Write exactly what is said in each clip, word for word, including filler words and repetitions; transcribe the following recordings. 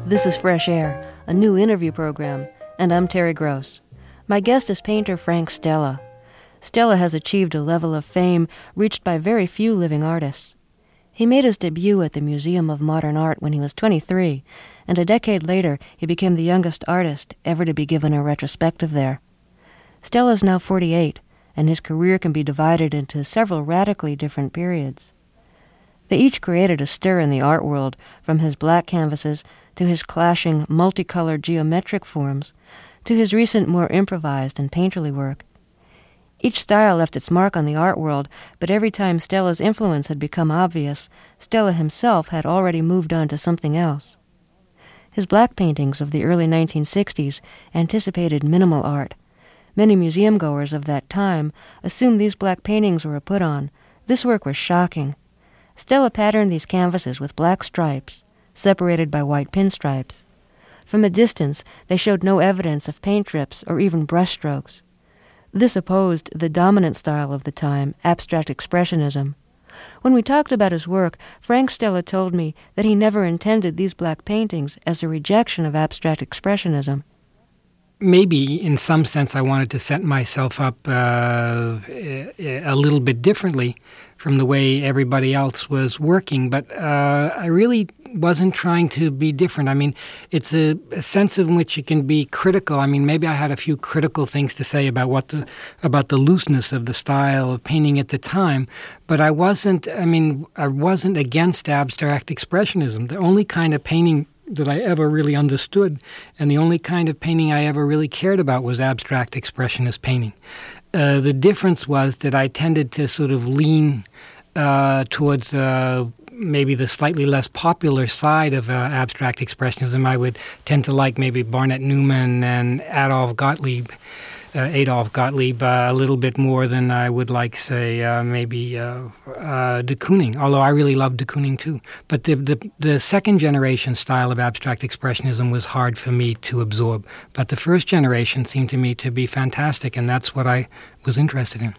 This is Fresh Air, a new interview program, and I'm Terry Gross. My guest is painter Frank Stella. Stella has achieved a level of fame reached by very few living artists. He made his debut at the Museum of Modern Art when he was twenty-three, and a decade later he became the youngest artist ever to be given a retrospective there. Stella is now forty-eight, and his career can be divided into several radically different periods. They each created a stir in the art world, from his black canvases to his clashing, multicolored geometric forms, to his recent more improvised and painterly work. Each style left its mark on the art world, but every time Stella's influence had become obvious, Stella himself had already moved on to something else. His black paintings of the early nineteen sixties anticipated minimal art. Many museum-goers of that time assumed these black paintings were a put-on. This work was shocking. Stella patterned these canvases with black stripes, separated by white pinstripes. From a distance, they showed no evidence of paint drips or even brushstrokes. This opposed the dominant style of the time, abstract expressionism. When we talked about his work, Frank Stella told me that he never intended these black paintings as a rejection of abstract expressionism. Maybe, in some sense, I wanted to set myself up uh, a little bit differently from the way everybody else was working, but uh, I really wasn't trying to be different. I mean, it's a, a sense in which you can be critical. I mean, maybe I had a few critical things to say about what the about the looseness of the style of painting at the time, but I wasn't. I mean, I wasn't against abstract expressionism. The only kind of painting that I ever really understood, and the only kind of painting I ever really cared about was abstract expressionist painting. Uh, the difference was that I tended to sort of lean uh, towards uh, maybe the slightly less popular side of uh, abstract expressionism. I would tend to like maybe Barnett Newman and Adolf Gottlieb, uh, Adolf Gottlieb uh, a little bit more than I would like, say, uh, maybe uh, uh, de Kooning, although I really love de Kooning too. But the, the, the second generation style of abstract expressionism was hard for me to absorb. But the first generation seemed to me to be fantastic, and that's what I was interested in.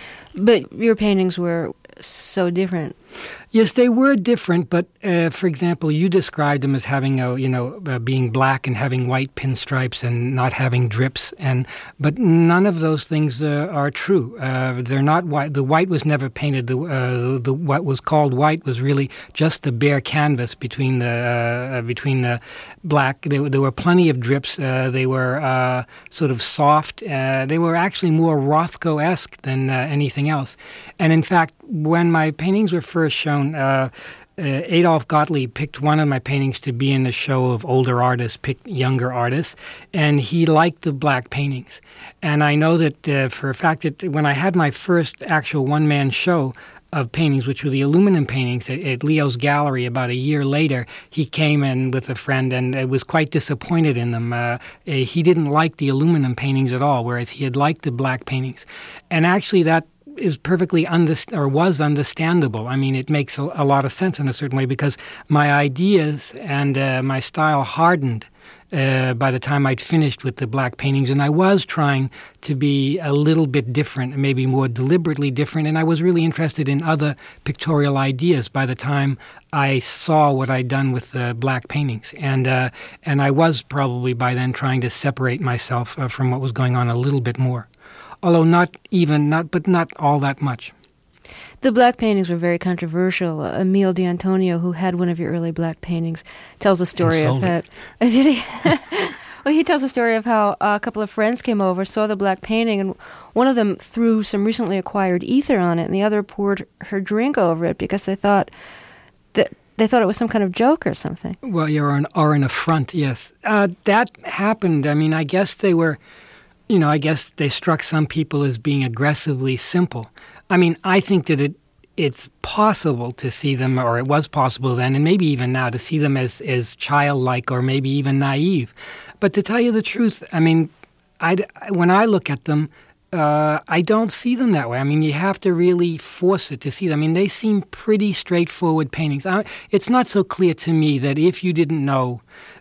But your paintings were so different. Yes, they were different, but uh, for example, you described them as having a, you know, uh, being black and having white pinstripes and not having drips, and but none of those things uh, are true. Uh, they're not white. The white was never painted. The, uh, the what was called white was really just the bare canvas between the uh, between the black. There, there were plenty of drips. Uh, they were uh, sort of soft. Uh, they were actually more Rothko-esque than uh, anything else. And in fact, when my paintings were first shown, uh, uh, Adolf Gottlieb picked one of my paintings to be in a show of older artists, picked younger artists, and he liked the black paintings. And I know that uh, for a fact that when I had my first actual one-man show of paintings, which were the aluminum paintings at, at Leo's Gallery about a year later, he came in with a friend and uh, was quite disappointed in them. Uh, uh, he didn't like the aluminum paintings at all, whereas he had liked the black paintings. And actually that is perfectly underst- or was understandable. I mean, it makes a, a lot of sense in a certain way because my ideas and uh, my style hardened uh, by the time I'd finished with the black paintings, and I was trying to be a little bit different, maybe more deliberately different, and I was really interested in other pictorial ideas by the time I saw what I'd done with the black paintings, and uh, and I was probably by then trying to separate myself uh, from what was going on a little bit more. Although not even, not but not all that much. The black paintings were very controversial. Uh, Emile D'Antonio, who had one of your early black paintings, tells a story of how... Did he? Well, he tells a story of how uh, a couple of friends came over, saw the black painting, and one of them threw some recently acquired ether on it, and the other poured her drink over it because they thought that they thought it was some kind of joke or something. Well, you're an, or an affront, yes. Uh, that happened. I mean, I guess they were... You know, I guess they struck some people as being aggressively simple. I mean, I think that it it's possible to see them, or it was possible then, and maybe even now, to see them as, as childlike or maybe even naive. But to tell you the truth, I mean, I, when I look at them, uh, I don't see them that way. I mean, you have to really force it to see them. I mean, they seem pretty straightforward paintings. I, it's not so clear to me that if you didn't know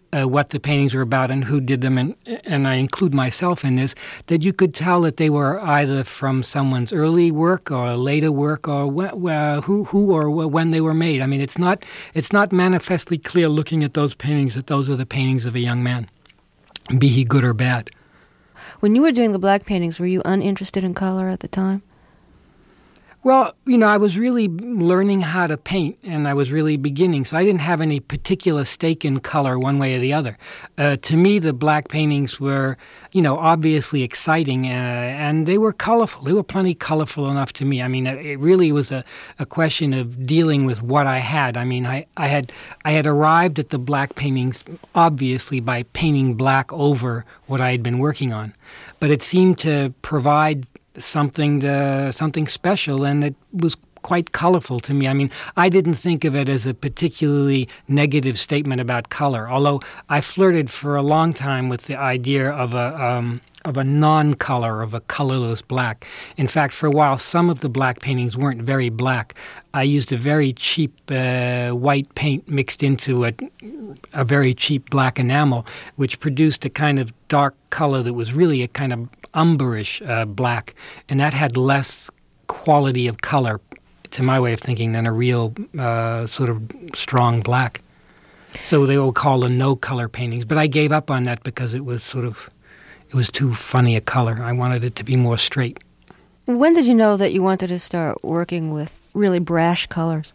uh, what the paintings were about and who did them, and, and I include myself in this, that you could tell that they were either from someone's early work or later work, or wh- uh, who who or wh- when they were made. I mean, it's not it's not manifestly clear looking at those paintings that those are the paintings of a young man, be he good or bad. When you were doing the black paintings, were you uninterested in color at the time? Well, you know, I was really learning how to paint, and I was really beginning, so I didn't have any particular stake in color one way or the other. Uh, to me, the black paintings were, you know, obviously exciting, uh, and they were colorful. They were plenty colorful enough to me. I mean, it really was a, a question of dealing with what I had. I mean, I, I had I had arrived at the black paintings, obviously, by painting black over what I had been working on. But it seemed to provide something to, something special, and it was quite colorful to me. I mean, I didn't think of it as a particularly negative statement about color, although I flirted for a long time with the idea of a um, of a non-color, of a colorless black. In fact, for a while, some of the black paintings weren't very black. I used a very cheap uh, white paint mixed into a, a very cheap black enamel, which produced a kind of dark color that was really a kind of umberish uh, black, and that had less quality of color, to my way of thinking, than a real uh, sort of strong black. So they were called the no-color paintings, but I gave up on that because it was sort of, it was too funny a color. I wanted it to be more straight. When did you know that you wanted to start working with really brash colors?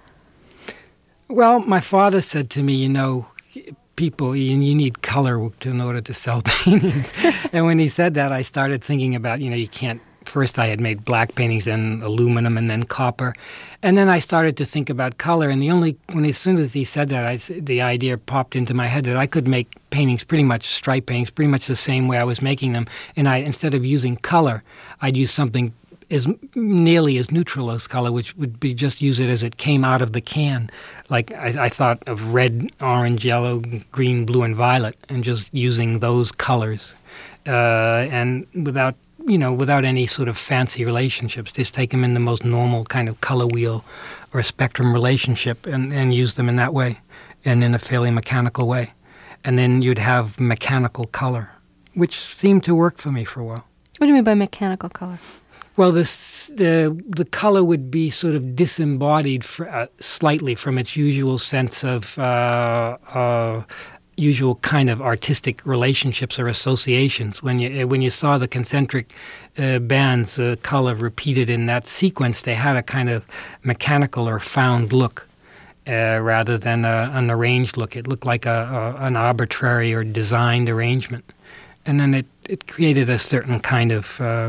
Well, my father said to me, you know, people, you, you need color to, in order to sell paintings. And when he said that, I started thinking about, you know, you can't, first I had made black paintings, then aluminum, and then copper. And then I started to think about color, and the only, when as soon as he said that, I, the idea popped into my head that I could make paintings, pretty much stripe paintings, pretty much the same way I was making them. And I, instead of using color, I'd use something as nearly as neutral as color, which would be just use it as it came out of the can. Like I, I thought of red, orange, yellow, green, blue, and violet, and just using those colors, uh, and without, you know, without any sort of fancy relationships, just take them in the most normal kind of color wheel or spectrum relationship, and, and use them in that way, and in a fairly mechanical way. And then you'd have mechanical color, which seemed to work for me for a while. What do you mean by mechanical color? Well, this, the the color would be sort of disembodied for, uh, slightly from its usual sense of uh, uh, usual kind of artistic relationships or associations. When you when you saw the concentric uh, bands, uh, color repeated in that sequence, they had a kind of mechanical or found look uh, rather than a, an arranged look. It looked like a, a an arbitrary or designed arrangement, and then it it created a certain kind of uh,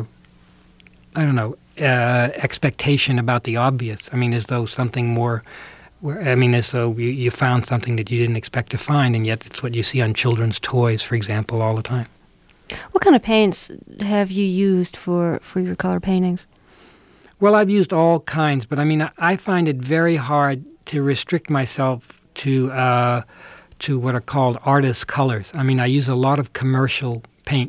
I don't know, uh, expectation about the obvious. I mean, as though something more, I mean, as though you, you found something that you didn't expect to find, and yet it's what you see on children's toys, for example, all the time. What kind of paints have you used for, for your color paintings? Well, I've used all kinds, but I mean, I find it very hard to restrict myself to uh, to what are called artist colors. I mean, I use a lot of commercial paint,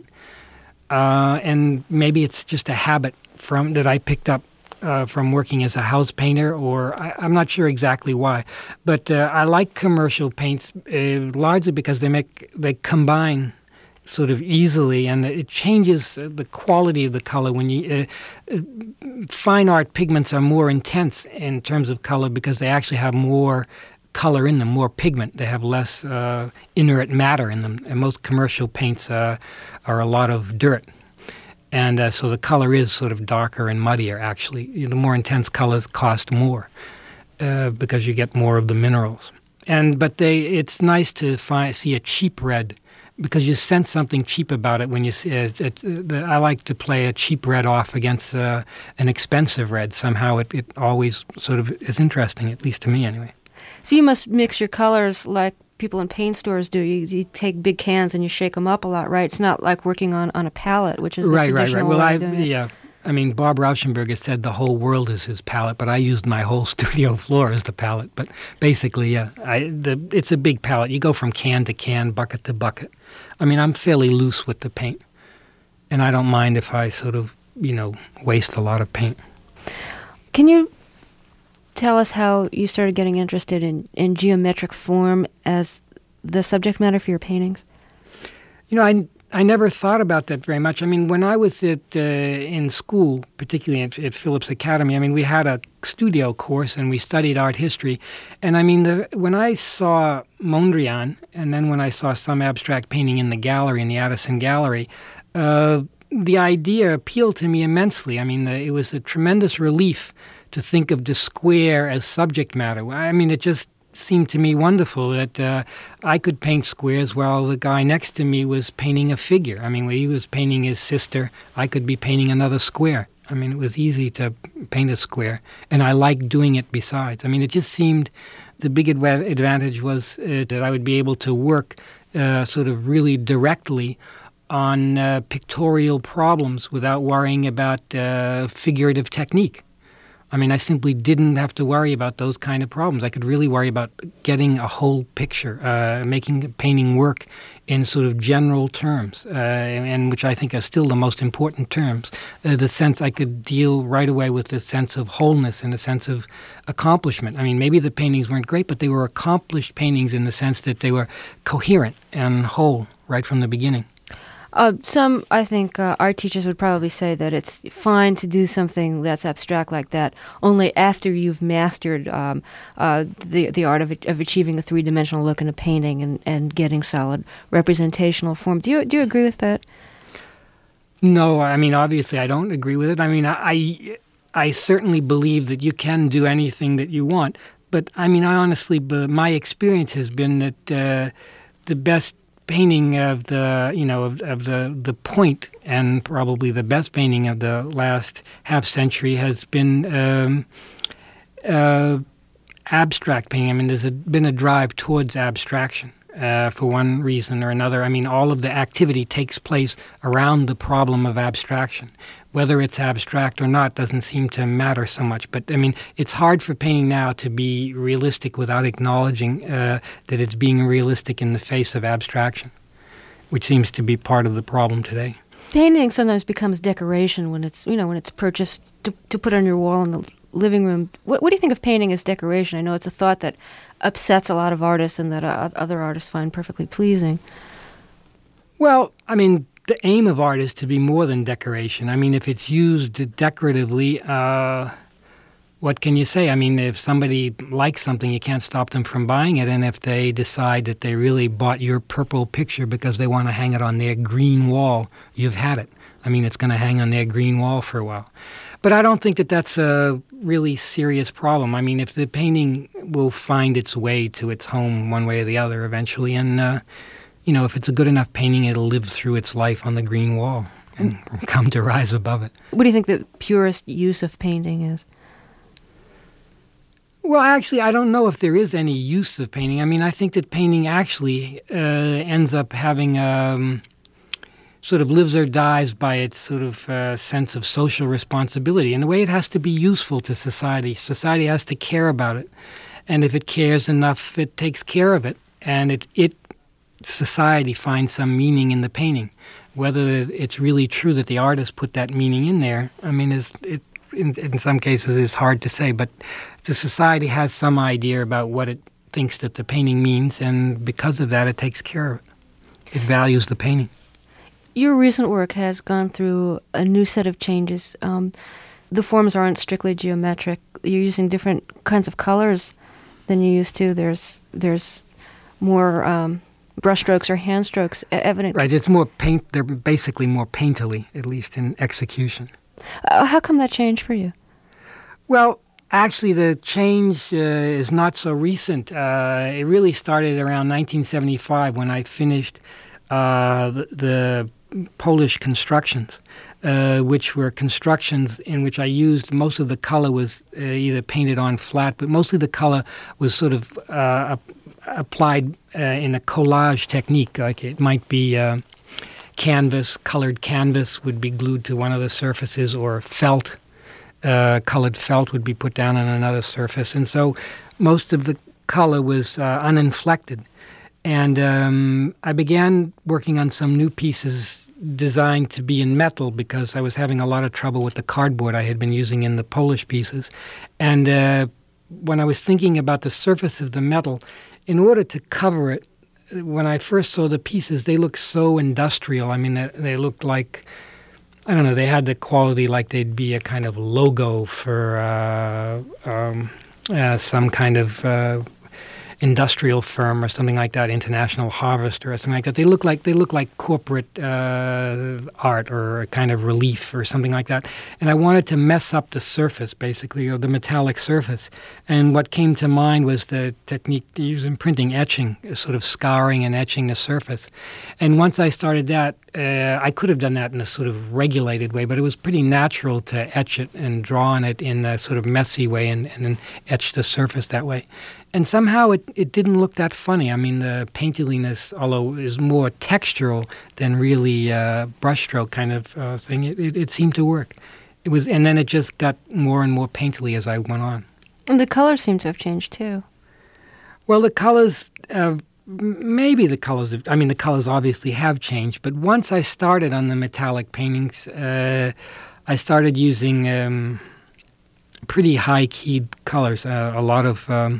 uh, and maybe it's just a habit from that I picked up uh, from working as a house painter, or I, I'm not sure exactly why, but uh, I like commercial paints uh, largely because they make they combine sort of easily, and it changes the quality of the color. When you uh, uh, fine art pigments are more intense in terms of color because they actually have more color in them, more pigment. They have less uh, inert matter in them, and most commercial paints uh, are a lot of dirt. And uh, so the color is sort of darker and muddier, actually. The more intense colors cost more uh, because you get more of the minerals. And But they, it's nice to find, see a cheap red because you sense something cheap about it when you see it. it the, I like to play a cheap red off against uh, an expensive red. Somehow it, it always sort of is interesting, at least to me anyway. So you must mix your colors like people in paint stores do. You, you take big cans and you shake them up a lot, right? It's not like working on, on a palette, which is the right, traditional right, right. Well, way I, of doing it. yeah. I mean, Bob Rauschenberg said the whole world is his palette, but I used my whole studio floor as the palette. But basically, yeah, I, the, it's a big palette. You go from can to can, bucket to bucket. I mean, I'm fairly loose with the paint, and I don't mind if I sort of, you know, waste a lot of paint. Can you tell us how you started getting interested in, in geometric form as the subject matter for your paintings? You know, I, I never thought about that very much. I mean, when I was at uh, in school, particularly at, at Phillips Academy, I mean, we had a studio course and we studied art history. And I mean, the, when I saw Mondrian, and then when I saw some abstract painting in the gallery, in the Addison Gallery, uh, the idea appealed to me immensely. I mean, the, it was a tremendous relief to think of the square as subject matter. I mean, it just seemed to me wonderful that uh, I could paint squares while the guy next to me was painting a figure. I mean, when he was painting his sister, I could be painting another square. I mean, it was easy to paint a square, and I liked doing it besides. I mean, it just seemed the big adva- advantage was uh, that I would be able to work uh, sort of really directly on uh, pictorial problems without worrying about uh, figurative technique. I mean, I simply didn't have to worry about those kind of problems. I could really worry about getting a whole picture, uh, making painting work in sort of general terms, uh, and which I think are still the most important terms. Uh, the sense I could deal right away with the sense of wholeness and a sense of accomplishment. I mean, maybe the paintings weren't great, but they were accomplished paintings in the sense that they were coherent and whole right from the beginning. Uh, some, I think, uh, art teachers would probably say that it's fine to do something that's abstract like that only after you've mastered um, uh, the the art of, of achieving a three-dimensional look in a painting and, and getting solid representational form. Do you do you agree with that? No, I mean, obviously, I don't agree with it. I mean, I I certainly believe that you can do anything that you want, but I mean, I honestly, my experience has been that uh, the best painting of the, you know, of, of the, the point, and probably the best painting of the last half century has been um, uh, abstract painting. I mean, there's a, been a drive towards abstraction uh, for one reason or another. I mean, all of the activity takes place around the problem of abstraction. Whether it's abstract or not doesn't seem to matter so much. But, I mean, it's hard for painting now to be realistic without acknowledging uh, that it's being realistic in the face of abstraction, which seems to be part of the problem today. Painting sometimes becomes decoration when it's, you know, when it's purchased to, to put on your wall in the living room. What, what do you think of painting as decoration? I know it's a thought that upsets a lot of artists and that uh, other artists find perfectly pleasing. Well, I mean, the aim of art is to be more than decoration. I mean, if it's used decoratively, uh, what can you say? I mean, if somebody likes something, you can't stop them from buying it. And if they decide that they really bought your purple picture because they want to hang it on their green wall, you've had it. I mean, it's going to hang on their green wall for a while. But I don't think that that's a really serious problem. I mean, if the painting will find its way to its home one way or the other eventually, and uh, you know, if it's a good enough painting, it'll live through its life on the green wall and come to rise above it. What do you think the purest use of painting is? Well, actually, I don't know if there is any use of painting. I mean, I think that painting actually uh, ends up having um, sort of lives or dies by its sort of uh, sense of social responsibility. In a way, it has to be useful to society. Society has to care about it. And if it cares enough, it takes care of it. And it, it society finds some meaning in the painting. Whether it's really true that the artist put that meaning in there, I mean, is it in, in some cases is hard to say, but the society has some idea about what it thinks that the painting means, and because of that, it takes care of it. It values the painting. Your recent work has gone through a new set of changes. Um, the forms aren't strictly geometric. You're using different kinds of colors than you used to. There's there's more um, brushstrokes or hand strokes evident. Right, it's more paint. They're basically more painterly, at least in execution. Uh, how come that changed for you? Well, actually, the change uh, is not so recent. Uh, it really started around nineteen seventy-five when I finished uh, the, the Polish constructions, uh, which were constructions in which I used most of the color was uh, either painted on flat, but mostly the color was sort of uh, applied uh, in a collage technique. Like it might be uh, canvas, colored canvas would be glued to one of the surfaces, or felt, uh, colored felt would be put down on another surface. And so most of the color was uh, uninflected. And um, I began working on some new pieces designed to be in metal because I was having a lot of trouble with the cardboard I had been using in the Polish pieces. And uh, when I was thinking about the surface of the metal, in order to cover it when I first saw the pieces, they looked so industrial. I mean, they, they looked like, I don't know, they had the quality like they'd be a kind of logo for uh, um, uh, some kind of uh, industrial firm or something like that, International Harvester or something like that. They look like they look like corporate uh, art or a kind of relief or something like that. And I wanted to mess up the surface, basically, or the metallic surface. And what came to mind was the technique they use in printing, etching, sort of scouring and etching the surface. And once I started that, uh, I could have done that in a sort of regulated way, but it was pretty natural to etch it and draw on it in a sort of messy way and, and then etch the surface that way. And somehow it, it didn't look that funny. I mean, the painterliness, although is more textural than really uh, brushstroke kind of uh, thing, it, it, it seemed to work. It was, and then it just got more and more painterly as I went on. And the colors seem to have changed too. Well, the colors, uh, maybe the colors, have, I mean, the colors obviously have changed. But once I started on the metallic paintings, uh, I started using um, pretty high-keyed colors, uh, a lot of... Um,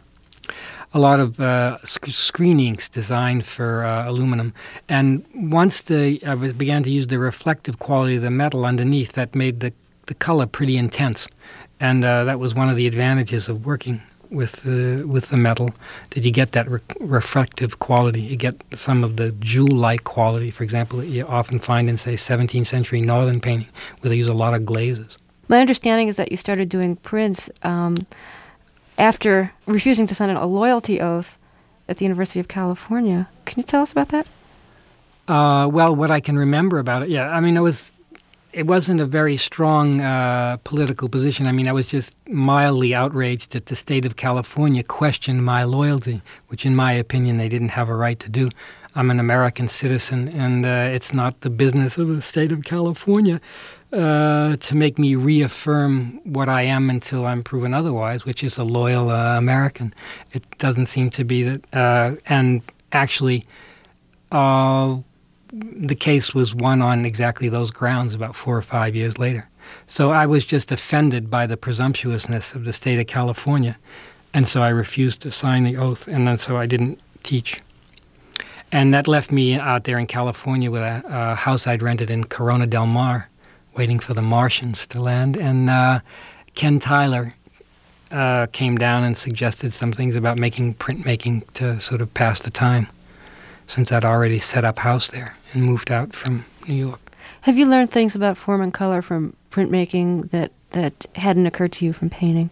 a lot of uh, sc- screen inks designed for uh, aluminum. And once the, I was, began to use the reflective quality of the metal underneath, that made the, the color pretty intense. And uh, that was one of the advantages of working with, uh, with the metal, that you get that re- reflective quality. You get some of the jewel-like quality, for example, that you often find in, say, seventeenth century northern painting, where they use a lot of glazes. My understanding is that you started doing prints um, after refusing to sign a loyalty oath at the University of California. Can you tell us about that? Uh, well, what I can remember about it, yeah. I mean, it was, it wasn't a very strong uh, political position. I mean, I was just mildly outraged that the state of California questioned my loyalty, which in my opinion they didn't have a right to do. I'm an American citizen, and uh, it's not the business of the state of California uh, to make me reaffirm what I am until I'm proven otherwise, which is a loyal uh, American. It doesn't seem to be that. Uh, and actually, uh, the case was won on exactly those grounds about four or five years later. So I was just offended by the presumptuousness of the state of California, and so I refused to sign the oath, and then so I didn't teach. And that left me out there in California with a, a house I'd rented in Corona del Mar, waiting for the Martians to land. And uh, Ken Tyler uh, came down and suggested some things about making printmaking to sort of pass the time, since I'd already set up house there and moved out from New York. Have you learned things about form and color from printmaking that, that hadn't occurred to you from painting?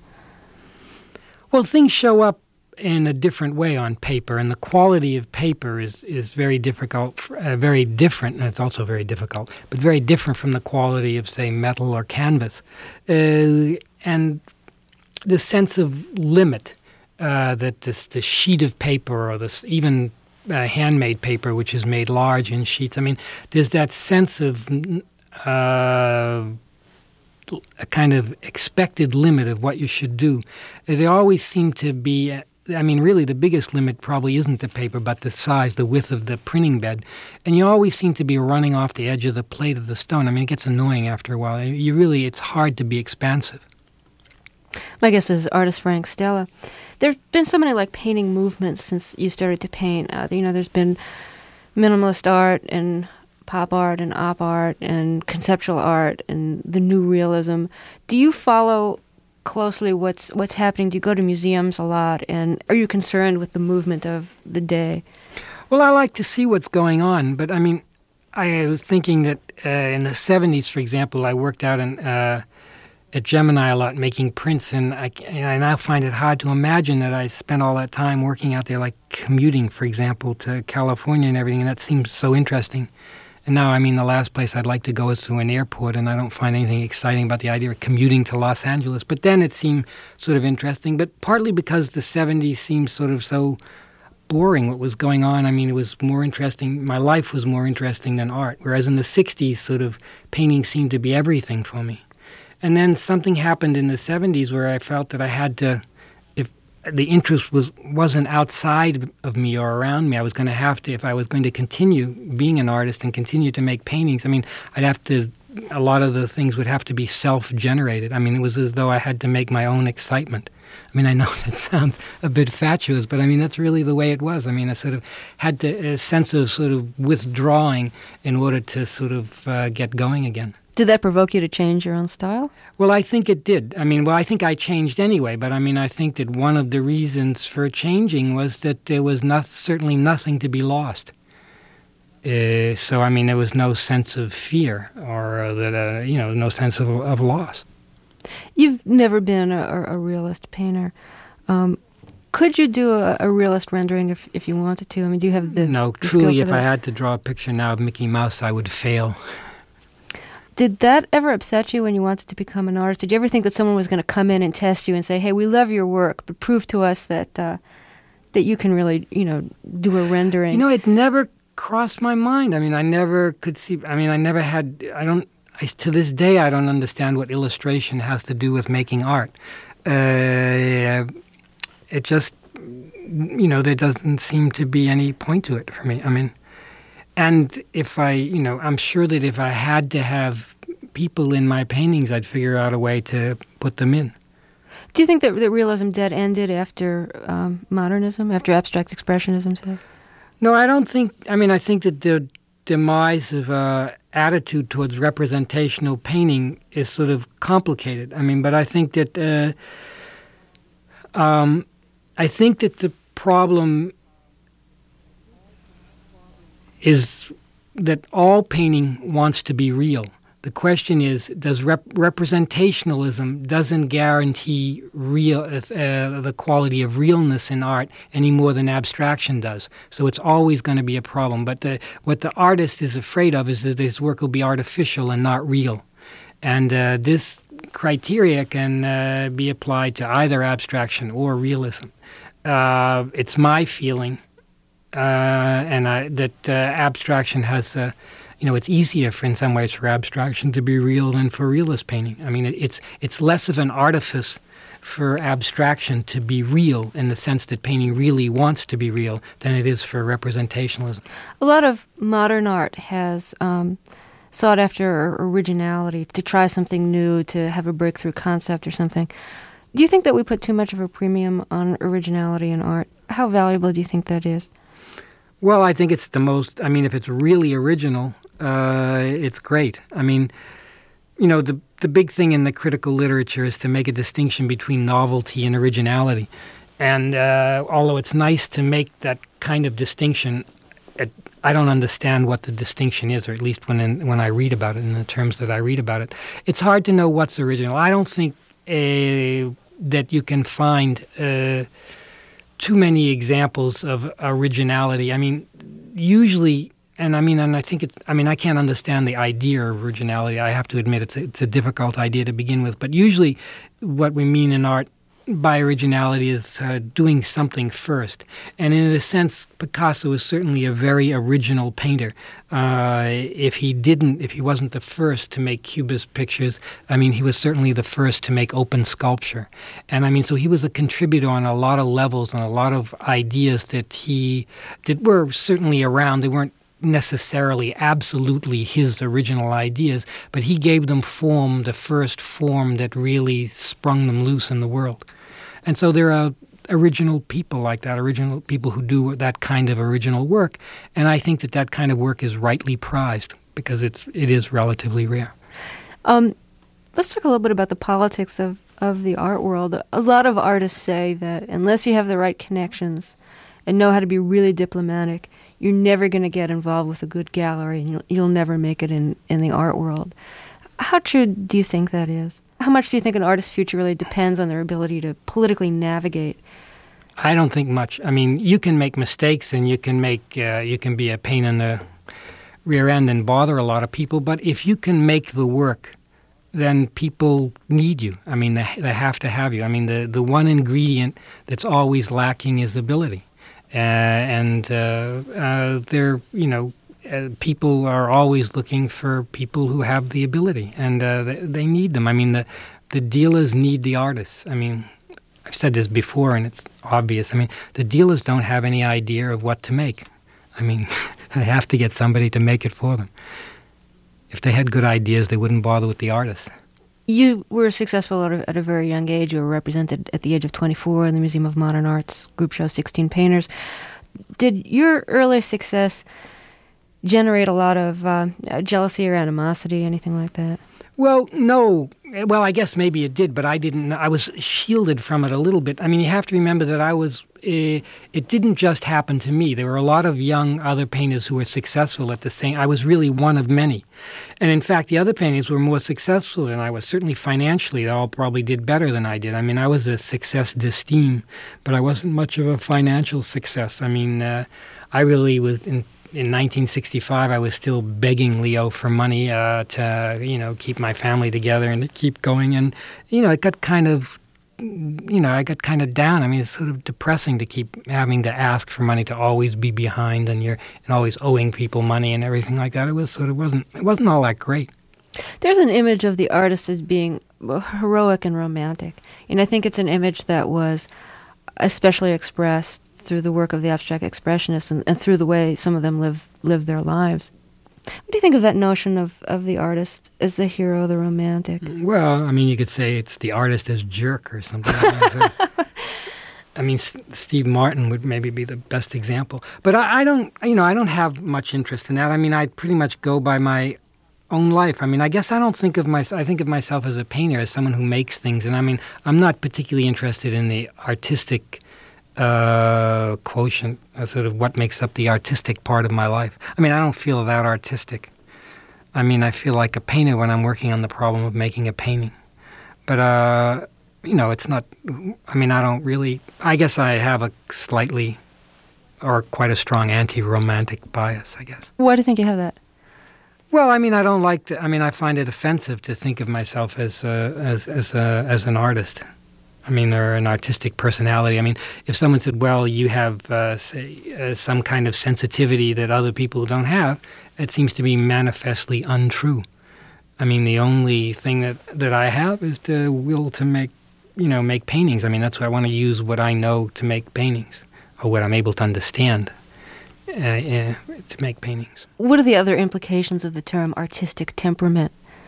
Well, things show up in a different way on paper, and the quality of paper is, is very difficult, for, uh, very different, and it's also very difficult, but very different from the quality of, say, metal or canvas. Uh, and the sense of limit uh, that this, the sheet of paper or this even uh, handmade paper, which is made large in sheets, I mean, there's that sense of uh, a kind of expected limit of what you should do. They always seem to be... I mean, really, the biggest limit probably isn't the paper, but the size, the width of the printing bed. And you always seem to be running off the edge of the plate of the stone. I mean, it gets annoying after a while. You really, it's hard to be expansive. My guest is artist Frank Stella. There's been so many, like, painting movements since you started to paint. Uh, you know, there's been minimalist art and pop art and op art and conceptual art and the new realism. Do you follow closely what's what's happening? Do you go to museums a lot, and are you concerned with the movement of the day? Well, I like to see what's going on, but I mean, I was thinking that uh, in the seventies, for example, I worked out in, uh, at Gemini a lot making prints, and I, and I now find it hard to imagine that I spent all that time working out there, like commuting, for example, to California and everything, and that seems so interesting. And now, I mean, the last place I'd like to go is to an airport, and I don't find anything exciting about the idea of commuting to Los Angeles. But then it seemed sort of interesting, but partly because the seventies seemed sort of so boring what was going on. I mean, it was more interesting. My life was more interesting than art, whereas in the sixties, sort of painting seemed to be everything for me. And then something happened in the seventies where I felt that I had to, if the interest was, wasn't outside of me or around me, I was going to have to, if I was going to continue being an artist and continue to make paintings, I mean, I'd have to, a lot of the things would have to be self-generated. I mean, it was as though I had to make my own excitement. I mean, I know that sounds a bit fatuous, but I mean, that's really the way it was. I mean, I sort of had to, a sense of sort of withdrawing in order to sort of uh, get going again. Did that provoke you to change your own style? Well, I think it did. I mean, well, I think I changed anyway, but I mean, I think that one of the reasons for changing was that there was not, certainly nothing to be lost. Uh, so, I mean, there was no sense of fear or uh, that, uh, you know, no sense of, of loss. You've never been a, a realist painter. Um, could you do a, a realist rendering if, if you wanted to? I mean, do you have the No, the truly, skill if for I that? had to draw a picture now of Mickey Mouse, I would fail. Did that ever upset you when you wanted to become an artist? Did you ever think that someone was going to come in and test you and say, hey, we love your work, but prove to us that uh, that you can really, you know, do a rendering? You know, it never crossed my mind. I mean, I never could see, I mean, I never had, I don't, I, to this day, I don't understand what illustration has to do with making art. Uh, it just, you know, there doesn't seem to be any point to it for me. I mean, and if I, you know, I'm sure that if I had to have people in my paintings, I'd figure out a way to put them in. Do you think that, that realism dead-ended after um, modernism, after abstract expressionism, say? No, I don't think, I mean, I think that the demise of uh, attitude towards representational painting is sort of complicated. I mean, but I think that, uh, um, I think that the problem is that all painting wants to be real. The question is, does rep- representationalism doesn't guarantee real uh, the quality of realness in art any more than abstraction does. So it's always going to be a problem. But the, what the artist is afraid of is that his work will be artificial and not real. And uh, this criteria can uh, be applied to either abstraction or realism. Uh, it's my feeling uh, and I, that uh, abstraction has... Uh, You know, it's easier for, in some ways, for abstraction to be real than for realist painting. I mean, it, it's it's less of an artifice for abstraction to be real in the sense that painting really wants to be real than it is for representationalism. A lot of modern art has um, sought after originality, to try something new, to have a breakthrough concept or something. Do you think that we put too much of a premium on originality in art? How valuable do you think that is? Well, I think it's the most, I mean, if it's really original, uh, it's great. I mean, you know, the the big thing in the critical literature is to make a distinction between novelty and originality. And uh, although it's nice to make that kind of distinction, it, I don't understand what the distinction is, or at least when in, when I read about it, in the terms that I read about it. It's hard to know what's original. I don't think uh, that you can find... Uh, too many examples of originality. I mean, usually, and I mean, and I think it's, I mean, I can't understand the idea of originality. I have to admit it's a, it's a difficult idea to begin with. But usually what we mean in art by originality is uh, doing something first. And in a sense, Picasso is certainly a very original painter. Uh, if he didn't, if he wasn't the first to make cubist pictures, I mean, he was certainly the first to make open sculpture. And I mean, so he was a contributor on a lot of levels and a lot of ideas that he, that were certainly around. They weren't necessarily absolutely his original ideas, but he gave them form, the first form that really sprung them loose in the world. And so there are original people like that, original people who do that kind of original work, and I think that that kind of work is rightly prized because it's it is relatively rare. Um, let's talk a little bit about the politics of, of the art world. A lot of artists say that unless you have the right connections and know how to be really diplomatic, you're never going to get involved with a good gallery, and you'll, you'll never make it in, in the art world. How true do you think that is? How much do you think an artist's future really depends on their ability to politically navigate? I don't think much. I mean, you can make mistakes and you can make uh, you can be a pain in the rear end and bother a lot of people, but if you can make the work, then people need you. I mean, they, they have to have you. I mean, the, the one ingredient that's always lacking is ability. Uh, and uh, uh, they're, you know, uh, people are always looking for people who have the ability, and uh, they, they need them. I mean, the the dealers need the artists. I mean, I've said this before, and it's obvious. I mean, the dealers don't have any idea of what to make. I mean, they have to get somebody to make it for them. If they had good ideas, they wouldn't bother with the artists. You were successful at a, at a very young age. You were represented at the age of twenty-four in the Museum of Modern Art's group show sixteen Painters. Did your early success generate a lot of uh, jealousy or animosity, anything like that? Well, no. Well, I guess maybe it did, but I didn't. I was shielded from it a little bit. I mean, you have to remember that I was, uh, it didn't just happen to me. There were a lot of young other painters who were successful at the same. I was really one of many. And in fact, the other painters were more successful than I was. Certainly financially, they all probably did better than I did. I mean, I was a success d'estime, but I wasn't much of a financial success. I mean, uh, I really was in In nineteen sixty-five, I was still begging Leo for money uh, to, you know, keep my family together and to keep going. And, you know, it got kind of, you know, I got kind of down. I mean, it's sort of depressing to keep having to ask for money, to always be behind, and you're and always owing people money and everything like that. It was sort of wasn't it wasn't all that great. There's an image of the artist as being heroic and romantic, and I think it's an image that was especially expressed through the work of the abstract expressionists and, and through the way some of them live live their lives. What do you think of that notion of, of the artist as the hero, the romantic? Well, I mean, you could say it's the artist as jerk or something. I mean, S- Steve Martin would maybe be the best example. But I, I don't, you know, I don't have much interest in that. I mean, I pretty much go by my own life. I mean, I guess I don't think of myself, I think of myself as a painter, as someone who makes things. And I mean, I'm not particularly interested in the artistic uh, quotient, uh, sort of what makes up the artistic part of my life. I mean, I don't feel that artistic. I mean, I feel like a painter when I'm working on the problem of making a painting. But, uh, you know, it's not, I mean, I don't really, I guess I have a slightly, or quite a strong anti-romantic bias, I guess. Why do you think you have that? Well, I mean, I don't like to, I mean, I find it offensive to think of myself as, uh, as, as, uh, as an artist. I mean, or an artistic personality. I mean, if someone said, well, you have, uh, say, uh, some kind of sensitivity that other people don't have, it seems to be manifestly untrue. I mean, the only thing that, that I have is the will to make, you know, make paintings. I mean, that's why I want to use what I know to make paintings, or what I'm able to understand uh, uh, to make paintings. What are the other implications of the term artistic temperament?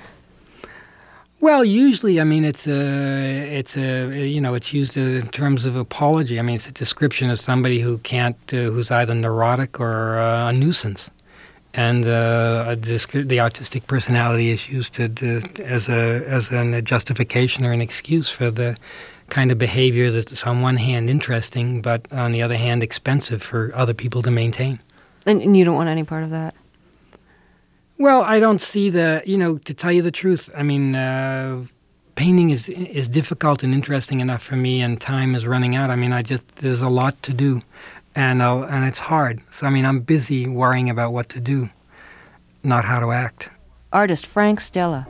Well, usually, I mean, it's a, it's a, you know, it's used in terms of apology. I mean, it's a description of somebody who can't, uh, who's either neurotic or uh, a nuisance, and uh, a disc- the artistic personality is used to, to as a as a justification or an excuse for the kind of behavior that's on one hand interesting, but on the other hand expensive for other people to maintain. And, and you don't want any part of that? Well, I don't see the, you know, to tell you the truth, I mean, uh, painting is is difficult and interesting enough for me, and time is running out. I mean, I just, there's a lot to do, and I'll, and it's hard. So, I mean, I'm busy worrying about what to do, not how to act. Artist Frank Stella.